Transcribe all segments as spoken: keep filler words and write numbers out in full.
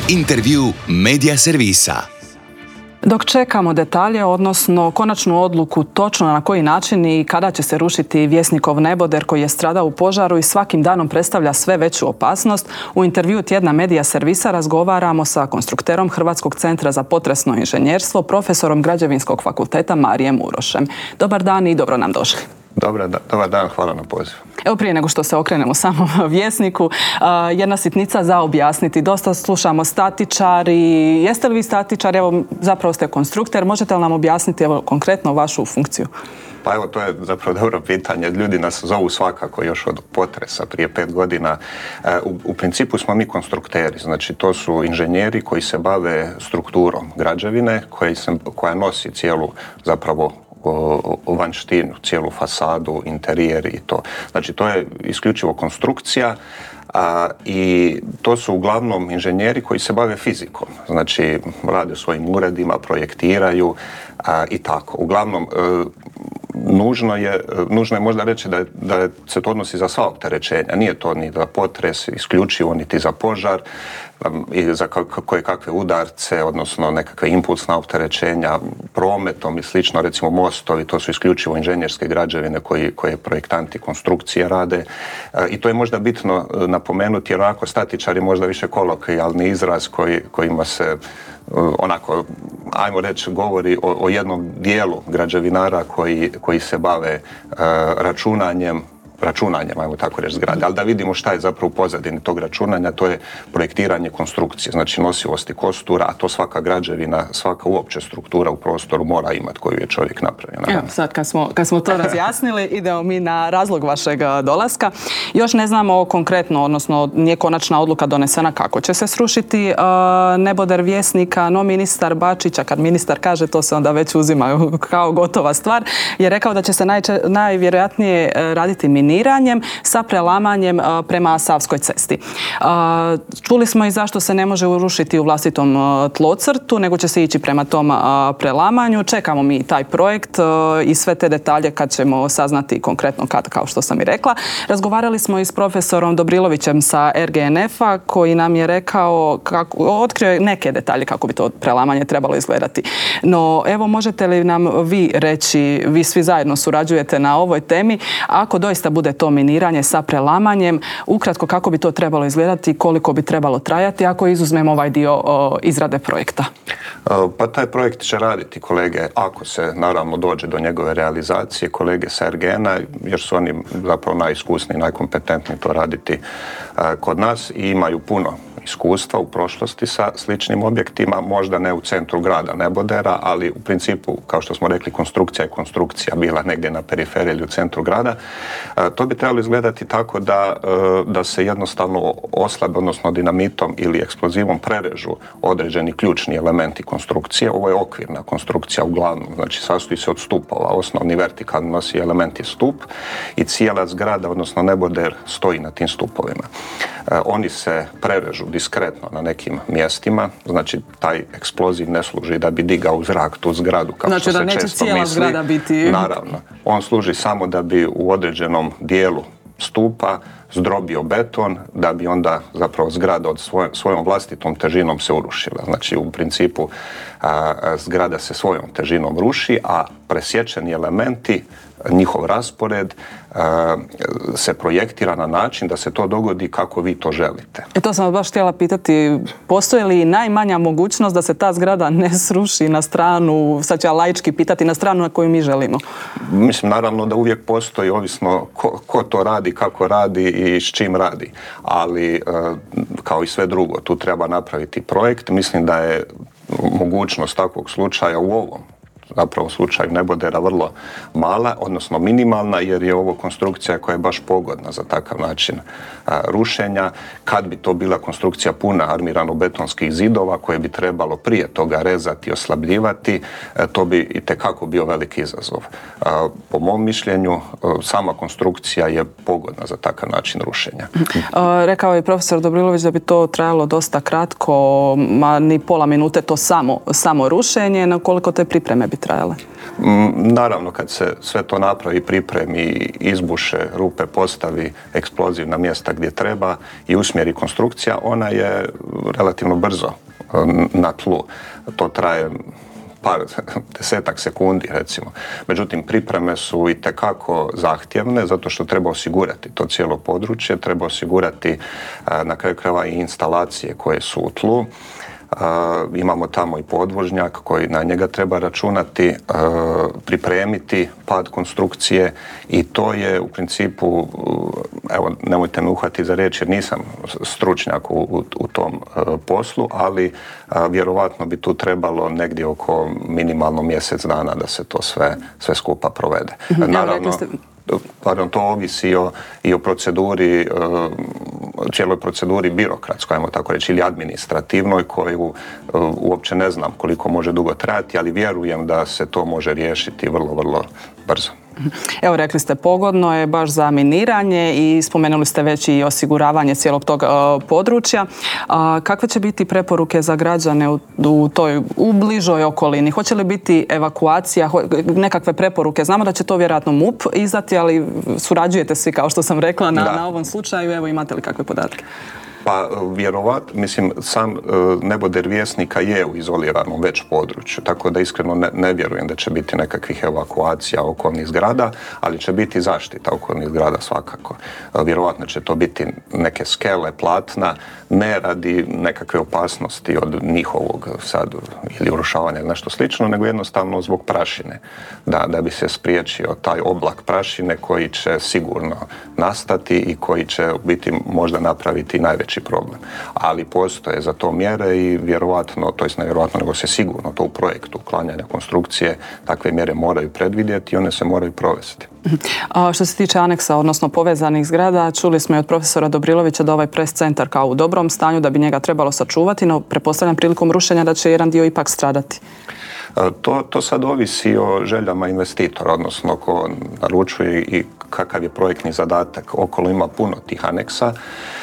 Intervju Medija servisa. Dok čekamo detalje, odnosno konačnu odluku točno na koji način i kada će se rušiti Vjesnikov neboder koji je stradao u požaru i svakim danom predstavlja sve veću opasnost, u intervju tjedna Medija servisa razgovaramo sa konstrukterom Hrvatskog centra za potresno inženjerstvo, profesorom Građevinskog fakulteta Marijem Urošem. Dobar dan i dobro nam došli. Dobar, dobar dan, hvala na pozivu. Evo, prije nego što se okrenemo samom Vjesniku, jedna sitnica za objasniti. Dosta slušamo statičari. Jeste li vi statičar? Evo, zapravo ste konstrukter. Možete li nam objasniti evo, konkretno vašu funkciju? Pa evo, to je zapravo dobro pitanje. Ljudi nas zovu svakako još od potresa prije pet godina. U, u principu smo mi konstrukteri, znači to su inženjeri koji se bave strukturom građevine, koji se, koja nosi cijelu zapravo o vanjštinu, cijelu fasadu, interijer i to. Znači to je isključivo konstrukcija a, i to su uglavnom inženjeri koji se bave fizikom. Znači rade u svojim uredima, projektiraju a, i tako. Uglavnom e, nužno je, nužno je možda reći da, da se to odnosi za sva opterećenja. Nije to ni za potres isključivo, niti za požar i za koje kakve udarce, odnosno nekakve impulsna opterećenja prometom i slično, recimo mostovi, to su isključivo inženjerske građevine koji, koje projektanti konstrukcije rade. I to je možda bitno napomenuti, jer ovako statičar je možda više kolokvijalni izraz koji, kojima se onako, ajmo reći, govori o, o jednom dijelu građevinara koji, koji se bave uh, računanjem računanjem, ajmo tako reći, zgrade. Ali da vidimo šta je zapravo u pozadini tog računanja, to je projektiranje konstrukcije, znači nosivosti kostura, a to svaka građevina, svaka uopće struktura u prostoru mora imati koju je čovjek napravio. Evo, sad kad smo, kad smo to razjasnili, idemo mi na razlog vašeg dolaska. Još ne znamo konkretno, odnosno nije konačna odluka donesena kako će se srušiti uh, neboder Vjesnika, no ministar Bačić, a kad ministar kaže to se onda već uzima kao gotova stvar, je rekao da će se najče, najvjerojatnije raditi mini sa prelamanjem prema Savskoj cesti. Čuli smo i zašto se ne može urušiti u vlastitom tlocrtu, nego će se ići prema tom prelamanju. Čekamo mi taj projekt i sve te detalje kad ćemo saznati konkretno kad, kao što sam i rekla. Razgovarali smo i s profesorom Dobrilovićem sa er ge en ef-a koji nam je rekao, kako, otkrio neke detalje kako bi to prelamanje trebalo izgledati. No, evo, možete li nam vi reći, vi svi zajedno surađujete na ovoj temi, ako doista bude to miniranje sa prelamanjem, ukratko kako bi to trebalo izgledati, koliko bi trebalo trajati ako izuzmemo ovaj dio o, izrade projekta? Pa taj projekt će raditi kolege, ako se naravno dođe do njegove realizacije, kolege sa er ge en-a, jer su oni zapravo najiskusniji, najkompetentniji to raditi kod nas i imaju puno iskustva u prošlosti sa sličnim objektima, možda ne u centru grada nebodera, ali u principu, kao što smo rekli, konstrukcija je konstrukcija, bila negdje na periferiji ili u centru grada. To bi trebalo izgledati tako da, da se jednostavno oslabe, odnosno dinamitom ili eksplozivom prerežu određeni ključni elementi konstrukcije. Ovo je okvirna konstrukcija uglavnom, znači sastoji se od stupova. Osnovni vertikalni nosi element je stup i cijela zgrada, odnosno neboder, stoji na tim stupovima. Oni se prerežu diskretno na nekim mjestima, znači taj eksploziv ne služi da bi digao u zrak tu zgradu, kao znači, što se često misli. Znači da neće cijela zgrada biti... Naravno. On služi samo da bi u određenom dijelu stupa zdrobio beton, da bi onda zapravo zgrada od svoj, svojom vlastitom težinom se urušila. Znači u principu a, a, zgrada se svojom težinom ruši, a presječeni elementi, njihov raspored a, se projektira na način da se to dogodi kako vi to želite. E to sam vas baš htjela pitati, postoji li najmanja mogućnost da se ta zgrada ne sruši na stranu, sad ću ja laički pitati, na stranu na koju mi želimo? Mislim, naravno da uvijek postoji, ovisno ko, ko to radi, kako radi i s čim radi. Ali, kao i sve drugo, tu treba napraviti projekt. Mislim da je mogućnost takvog slučaja u ovom zapravo u slučaju nebodera vrlo mala, odnosno minimalna, jer je ovo konstrukcija koja je baš pogodna za takav način a, rušenja. Kad bi to bila konstrukcija puna armirano-betonskih zidova koje bi trebalo prije toga rezati, oslabljivati, a, to bi itekako bio veliki izazov. A, po mom mišljenju, a, sama konstrukcija je pogodna za takav način rušenja. A, rekao je profesor Dobrilović da bi to trajalo dosta kratko, ma ni pola minute to samo, samo rušenje, na koliko te pripreme bi trajale? Naravno, kad se sve to napravi, pripremi, izbuše, rupe postavi, eksploziv na mjesta gdje treba i usmjeri konstrukcija, ona je relativno brzo na tlu. To traje par desetak sekundi recimo. Međutim, pripreme su itekako zahtjevne zato što treba osigurati to cijelo područje, treba osigurati na kraju krajeva i instalacije koje su u tlu. Uh, imamo tamo i podvožnjak koji na njega treba računati, uh, pripremiti pad konstrukcije i to je u principu, uh, evo nemojte me uhvatiti za riječ jer nisam stručnjak u, u, u tom uh, poslu, ali uh, vjerovatno bi tu trebalo negdje oko minimalno mjesec dana da se to sve, sve skupa provede. Mm-hmm. Naravno, Pardon, to ovisi i o, i o proceduri, cijeloj proceduri birokratskoj, ajmo tako reći, ili administrativnoj, koju uopće ne znam koliko može dugo trajati, ali vjerujem da se to može riješiti vrlo, vrlo brzo. Evo, rekli ste, pogodno je baš za miniranje i spomenuli ste već i osiguravanje cijelog tog uh, područja. Uh, kakve će biti preporuke za građane u, u toj u bližoj okolini? Hoće li biti evakuacija, ho, nekakve preporuke? Znamo da će to vjerojatno M U P izdati, ali surađujete svi, kao što sam rekla, na, na ovom slučaju. Evo, imate li kakve podatke? Pa vjerovat, mislim, sam neboder Vjesnika je u izoliranom već području, tako da iskreno ne, ne vjerujem da će biti nekakvih evakuacija okolnih zgrada, ali će biti zaštita okolnih zgrada svakako. Vjerovatno će to biti neke skele, platna, ne radi nekakve opasnosti od njihovog sad ili urušavanja ili nešto slično, nego jednostavno zbog prašine, da, da bi se spriječio taj oblak prašine koji će sigurno nastati i koji će biti možda napraviti najveći problem. Ali postoje za to mjere i vjerovatno, to jest ne vjerovatno, nego se sigurno to u projektu uklanjanja konstrukcije takve mjere moraju predvidjeti i one se moraju provesti. A što se tiče aneksa, odnosno povezanih zgrada, čuli smo i od profesora Dobrilovića da ovaj pres centar kao u dobrom stanju, da bi njega trebalo sačuvati, no pretpostavljam prilikom rušenja da će jedan dio ipak stradati. To, to sad ovisi o željama investitora, odnosno ko naručuje i kakav je projektni zadatak. Okolo ima puno tih aneksa.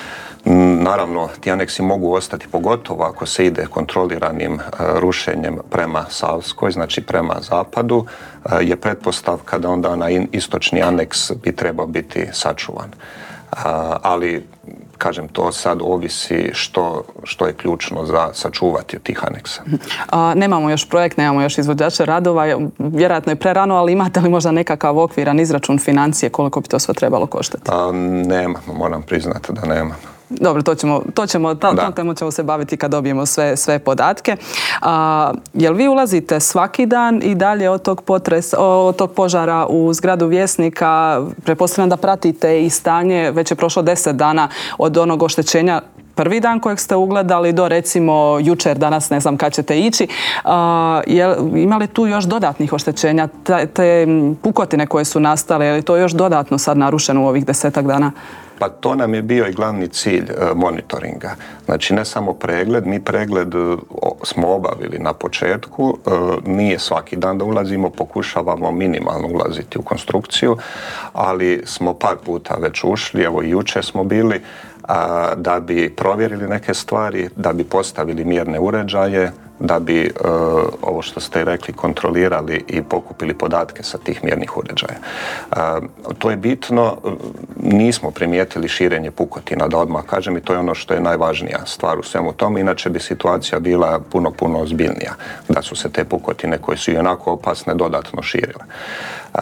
Naravno, ti aneksi mogu ostati, pogotovo ako se ide kontroliranim uh, rušenjem prema Savskoj, znači prema zapadu, uh, je pretpostavka da onda onaj istočni aneks bi trebao biti sačuvan. Uh, ali, kažem, to sad ovisi što, što je ključno za sačuvati od tih aneksa. A, nemamo još projekt, nemamo još izvođača radova, vjerojatno je prerano, ali imate li možda nekakav okviran izračun financije, koliko bi to sve trebalo koštati? A, nema, moram priznati da nema. Dobro, to ćemo, to ćemo, ta, tom temu ćemo se baviti kad dobijemo sve, sve podatke. A, jel vi ulazite svaki dan i dalje od tog, potres, od tog požara u zgradu Vjesnika? Pretpostavljam da pratite i stanje, već je prošlo deset dana od onog oštećenja prvi dan kojeg ste ugledali do recimo jučer, danas ne znam kad ćete ići. A, je, ima li tu još dodatnih oštećenja, te, te pukotine koje su nastale, je li to još dodatno sad narušeno u ovih desetak dana? Pa to nam je bio i glavni cilj e, monitoringa. Znači ne samo pregled, mi pregled e, smo obavili na početku, e, nije svaki dan da ulazimo, pokušavamo minimalno ulaziti u konstrukciju, ali smo par puta već ušli, evo i jučer smo bili, a, da bi provjerili neke stvari, da bi postavili mjerne uređaje, da bi e, ovo što ste rekli kontrolirali i pokupili podatke sa tih mjernih uređaja. E, to je bitno, nismo primijetili širenje pukotina, da odmah kažem, i to je ono što je najvažnija stvar u svemu tome, inače bi situacija bila puno, puno ozbiljnija, da su se te pukotine koje su i onako opasne dodatno širile. E,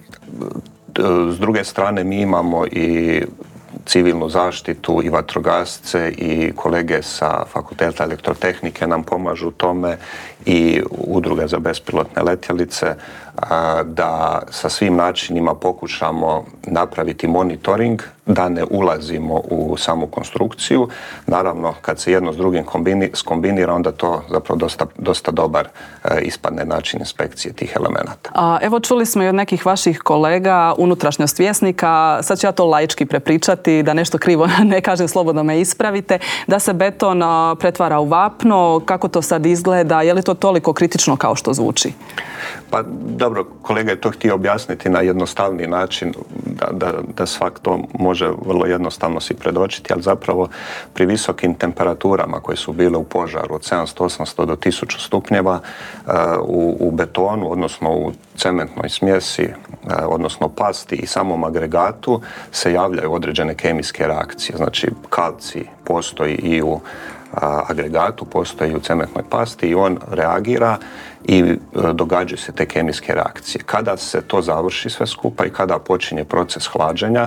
s druge strane mi imamo i civilnu zaštitu i vatrogasce i kolege sa Fakulteta elektrotehnike nam pomažu tome i udruga za bespilotne letjelice da sa svim načinima pokušamo napraviti monitoring, da ne ulazimo u samu konstrukciju. Naravno, kad se jedno s drugim kombini, skombinira, onda to zapravo dosta, dosta dobar e, ispadne način inspekcije tih elemenata. A, evo, čuli smo i od nekih vaših kolega unutrašnjost Vjesnika, sad ću ja to laički prepričati, da nešto krivo ne kažem, slobodno me ispravite, da se beton a, pretvara u vapno, kako to sad izgleda, je li to toliko kritično kao što zvuči? Pa dobro, kolega je to htio objasniti na jednostavniji način, da, da, da svak to može može vrlo jednostavno si predočiti, ali zapravo pri visokim temperaturama koje su bile u požaru od sedamsto osamsto do tisuću stupnjeva u, u betonu, odnosno u cementnoj smjesi, odnosno pasti i samom agregatu se javljaju određene kemijske reakcije. Znači kalcij postoji i u agregatu, postoji u cementnoj pasti i on reagira i događaju se te kemijske reakcije. Kada se to završi sve skupa i kada počinje proces hlađenja,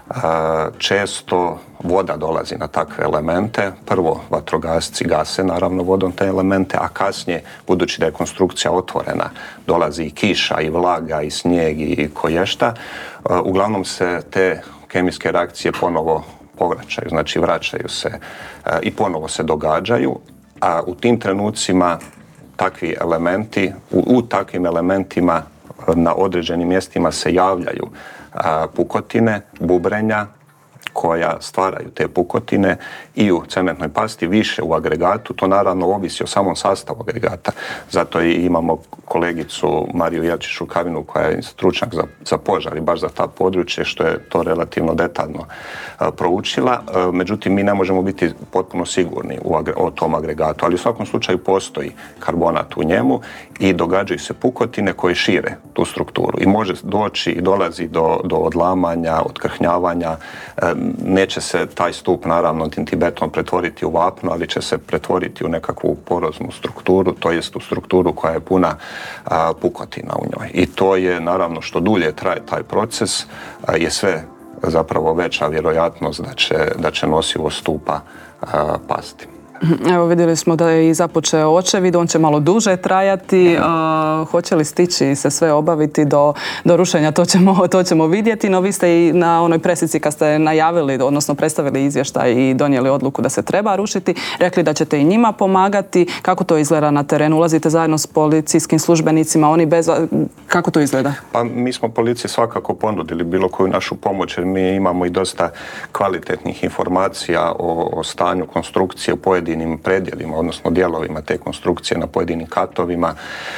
često voda dolazi na takve elemente. Prvo vatrogasci gase naravno vodom te elemente, a kasnije, budući da je konstrukcija otvorena, dolazi i kiša, i vlaga, i snijeg, i koješta. Uglavnom se te kemijske reakcije ponovo povraćaju, znači vraćaju se i ponovo se događaju, a u tim trenucima takvi elementi, u, u takvim elementima na određenim mjestima se javljaju a, pukotine, bubrenja koja stvaraju te pukotine i u cementnoj pasti, više u agregatu. To naravno ovisi o samom sastavu agregata. Zato i imamo kolegicu Mariju Jelčić Rukavinu koja je stručnjak za, za požar i baš za ta područje, što je to relativno detaljno a, proučila. A, međutim, mi ne možemo biti potpuno sigurni u agre, o tom agregatu, ali u svakom slučaju postoji karbonat u njemu i događaju se pukotine koje šire tu strukturu i može doći i dolazi do, do odlamanja, otkrhnjavanja. A, neće se taj stup, naravno, tintibeton pretvoriti u vapno, ali će se pretvoriti u nekakvu poroznu strukturu, to jest u strukturu koja je puna a, pukotina u njoj. I to je, naravno, što dulje traje taj proces, a, je sve zapravo veća vjerojatnost da će, da će nosivo stupa a, pasti. Evo, vidjeli smo da je i započeo očevid, on će malo duže trajati. Uh, hoće li stići se sve obaviti do, do rušenja, to ćemo, to ćemo vidjeti. No vi ste i na onoj presici kad ste najavili, odnosno predstavili izvještaj i donijeli odluku da se treba rušiti, rekli da ćete i njima pomagati. Kako to izgleda na terenu? Ulazite zajedno s policijskim službenicima, oni bez... Kako to izgleda? Pa mi smo policiji svakako ponudili bilo koju našu pomoć, jer mi imamo i dosta kvalitetnih informacija o, o stanju konstrukcije u pojedinim predjelima, odnosno dijelovima te konstrukcije na pojedinim katovima,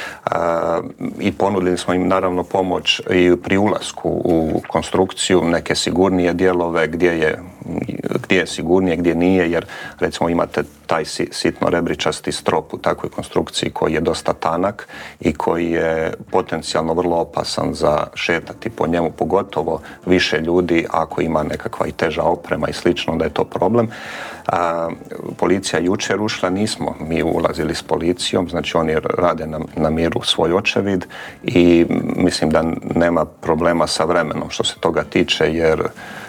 a, i ponudili smo im naravno pomoć i pri ulasku u konstrukciju, neke sigurnije dijelove gdje je, gdje je sigurnije, gdje nije, jer recimo imate taj sitno rebričasti strop u takvoj konstrukciji koji je dosta tanak i koji je potencijalno vrlo opasan za šetati po njemu, pogotovo više ljudi ako ima nekakva i teža oprema i slično, da je to problem. A, policija jučer ušla, nismo mi ulazili s policijom, znači oni rade na, na miru svoj očevid i mislim da nema problema sa vremenom što se toga tiče, jer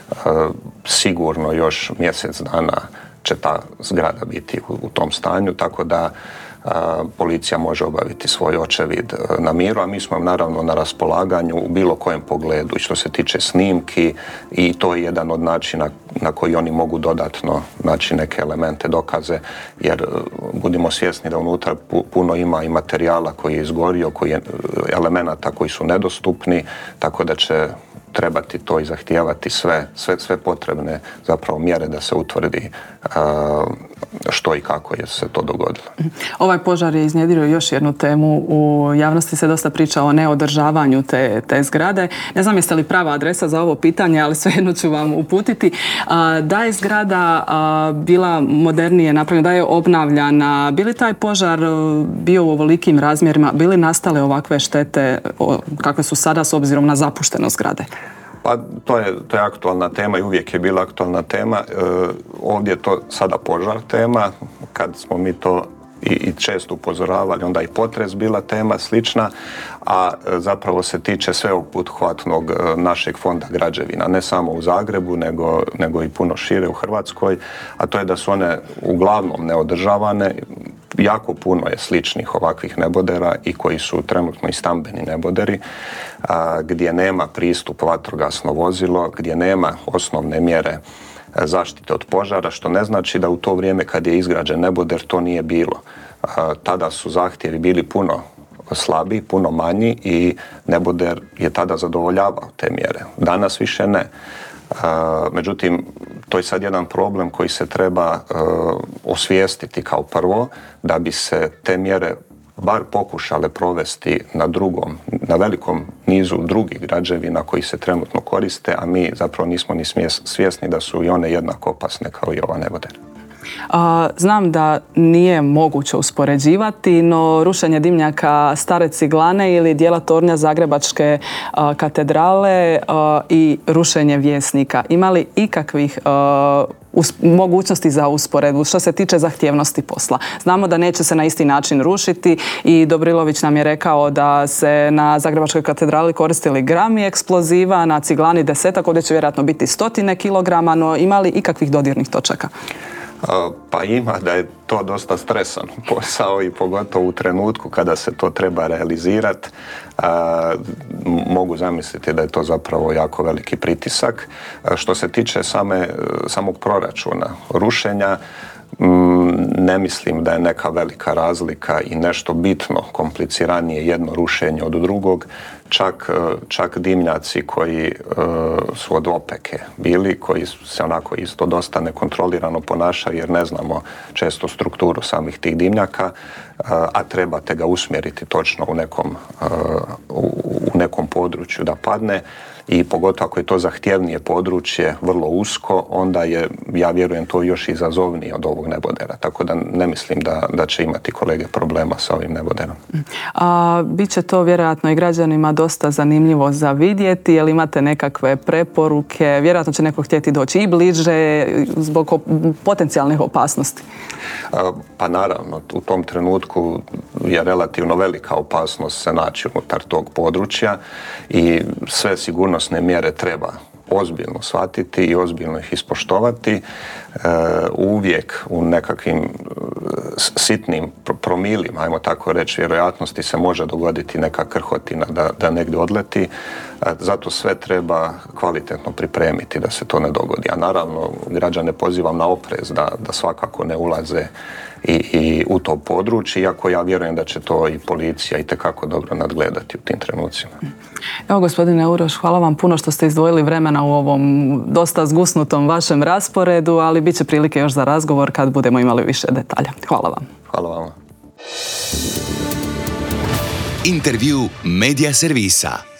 a, sigurno još mjesec dana će ta zgrada biti u, u tom stanju, tako da a, policija može obaviti svoj očevid na miru, a mi smo naravno na raspolaganju u bilo kojem pogledu i što se tiče snimki, i to je jedan od načina na koji oni mogu dodatno naći neke elemente, dokaze, jer budimo svjesni da unutra puno ima i materijala koji je izgorio, koji je, elemenata koji su nedostupni, tako da će trebati to i zahtijevati sve, sve, sve potrebne zapravo mjere da se utvrdi a, što i kako je se to dogodilo. Ovaj požar je iznjedrio još jednu temu. U javnosti se dosta priča o neodržavanju te, te zgrade. Ne znam jeste li prava adresa za ovo pitanje, ali svejedno ću vam uputiti. A, da je zgrada a, bila modernije napravljena, da je obnavljana, bi li taj požar bio u ovolikim razmjerima, bi li nastale ovakve štete o, kakve su sada s obzirom na zapuštenost zgrade? Pa to je, to je aktualna tema i uvijek je bila aktualna tema. E, ovdje je to sada požar tema. Kad smo mi to i, i često upozoravali, onda i potres bila tema slična, a e, zapravo se tiče sveobuhvatnog e, našeg fonda građevina, ne samo u Zagrebu, nego, nego i puno šire u Hrvatskoj, a to je da su one uglavnom neodržavane. Jako puno je sličnih ovakvih nebodera i koji su trenutno i stambeni neboderi, a, gdje nema pristup vatrogasno vozilo, gdje nema osnovne mjere zaštite od požara, što ne znači da u to vrijeme kad je izgrađen neboder to nije bilo. A, tada su zahtjevi bili puno slabiji, puno manji i neboder je tada zadovoljavao te mjere. Danas više ne. Uh, međutim, to je sad jedan problem koji se treba uh, osvijestiti kao prvo, da bi se te mjere bar pokušale provesti na drugom, na velikom nizu drugih građevina koji se trenutno koriste, a mi zapravo nismo ni svjesni da su i one jednako opasne kao i ova nebodera. Znam da nije moguće uspoređivati, no rušenje dimnjaka Stare Ciglane ili dijela tornja Zagrebačke katedrale i rušenje Vjesnika, ima li ikakvih mogućnosti za usporedbu što se tiče zahtjevnosti posla? Znamo da neće se na isti način rušiti i Dobrilović nam je rekao da se na Zagrebačkoj katedrali koristili grami eksploziva, na Ciglani desetak, ovdje će vjerojatno biti stotine kilograma, no ima li ikakvih dodirnih točaka? Pa ima, da je to dosta stresan posao i pogotovo u trenutku kada se to treba realizirati. Mogu zamisliti da je to zapravo jako veliki pritisak. Što se tiče same, samog proračuna rušenja, ne mislim da je neka velika razlika i nešto bitno kompliciranije jedno rušenje od drugog. Čak, čak dimnjaci koji uh, su od opeke bili, koji se onako isto dosta nekontrolirano ponašaju jer ne znamo često strukturu samih tih dimnjaka, uh, a trebate ga usmjeriti točno u nekom, uh, u, u nekom području da padne. I pogotovo ako je to zahtjevnije područje, vrlo usko, onda je, ja vjerujem, to još izazovnije od ovog nebodera. Tako da ne mislim da, da će imati kolege problema sa ovim neboderom. A, Biće to vjerojatno i građanima dosta zanimljivo za vidjeti. Jel imate nekakve preporuke? Vjerojatno će neko htjeti doći i bliže zbog potencijalnih opasnosti. A, pa naravno, u tom trenutku je relativno velika opasnost se naći unutar tog područja i sve sigurno mjere treba ozbiljno shvatiti i ozbiljno ih ispoštovati. E, uvijek u nekakvim sitnim promilima, ajmo tako reći, vjerojatnosti se može dogoditi neka krhotina da, da negdje odleti. E, zato sve treba kvalitetno pripremiti da se to ne dogodi. A naravno, građane pozivam na oprez da, da svakako ne ulaze i, i u to područje, iako ja vjerujem da će to i policija itekako dobro nadgledati u tim trenucima. Evo, gospodine Uroš, hvala vam puno što ste izdvojili vremena u ovom dosta zgusnutom vašem rasporedu, ali bit će prilike još za razgovor kad budemo imali više detalja. Hvala vam. Hvala vam. Intervju Media Servisa.